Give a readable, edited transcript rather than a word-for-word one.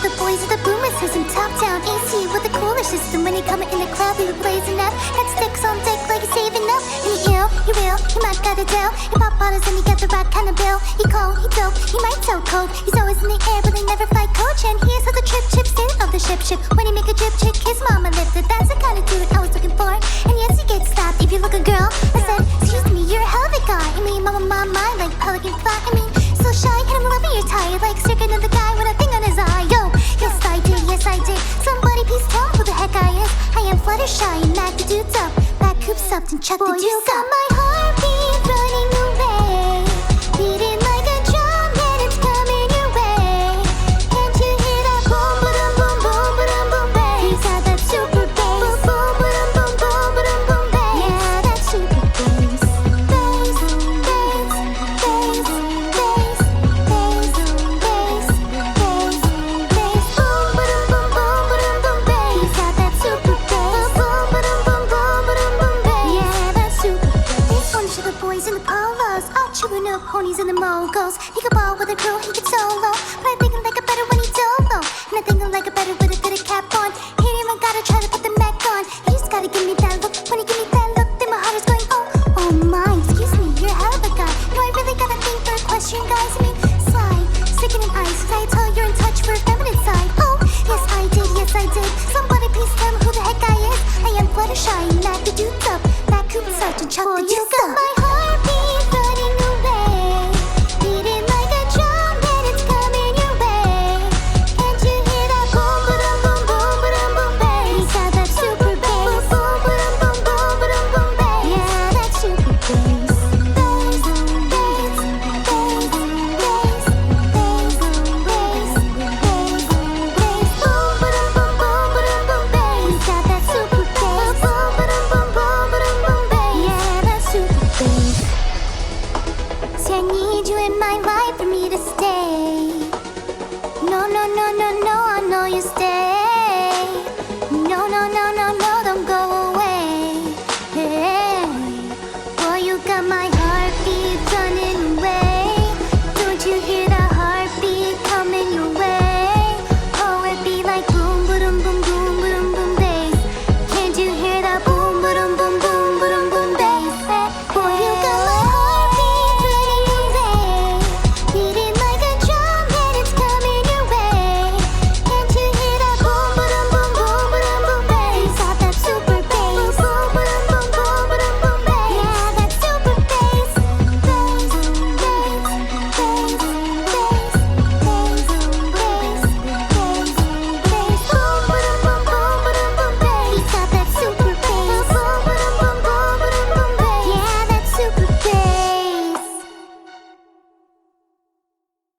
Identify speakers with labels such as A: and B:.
A: the boys with the boomer system, top down AC with the cooler system. When you coming in the club, we be blazing up. Head sticks on deck like you're saving up. And you ill, you real, you might got a deal. You pop bottles and you got the right kind of bill. He cold, he dope, he might so cold. He's always in the air, but they never fly coach. And here's how the trip chips in of the ship. When he make a drip chick, his mama lifted. That's the kind of dude I was looking for. And yes, he gets slapped if you look a girl. I said, excuse me, you're a hell of a guy. I mean, mama, my mind like pelican fly. I mean, so shy, and I'm loving your tie. Like sticking in the guy with a thing on his eye. Yo, yes I did, yes I did. Somebody please tell me who the heck I is. I am Fluttershy and Mac the dude's up. Back hoops up and chuck the deuce up. You got my heartbeat running away, beating like a drum and it's coming your way. Can't you hear that boom, ba-dum, boom, boom, ba-dum, boom, bass? He's got that super bass. Boom, boom, ba-dum, boom, boom, ba-dum, boom, bass. Yeah, that super bass. Bass, bass, bass, bass, bass, bass, bass, bass. Boom, ba-dum, boom, boom, ba-dum, boom, bass. He's got that super bass. Boom, ba-dum, boom, boom, ba-dum, boom, bass. Yeah, that super bass. This one's for the boys in the polos, all chewing up ponies and the moguls. He could ball with a crew, he could solo, but I think I like it better when he dolo. And I think I like it better with a fitted cap on. He ain't even gotta try to put the Mac on. He just gotta give me that look. When he give me that look, then my heart is going, oh, oh my. Excuse me, you're a hell of a guy. No, I really gotta think for a question, guys. I mean, slide, sticking in ice. Cause I tell you're in touch for a feminine side. Oh, yes I did, yes I did. Somebody please tell me who the heck I is. I am Fluttershy, Mac the dude's up. Back Cooper Sergeant, chuck the deuce up.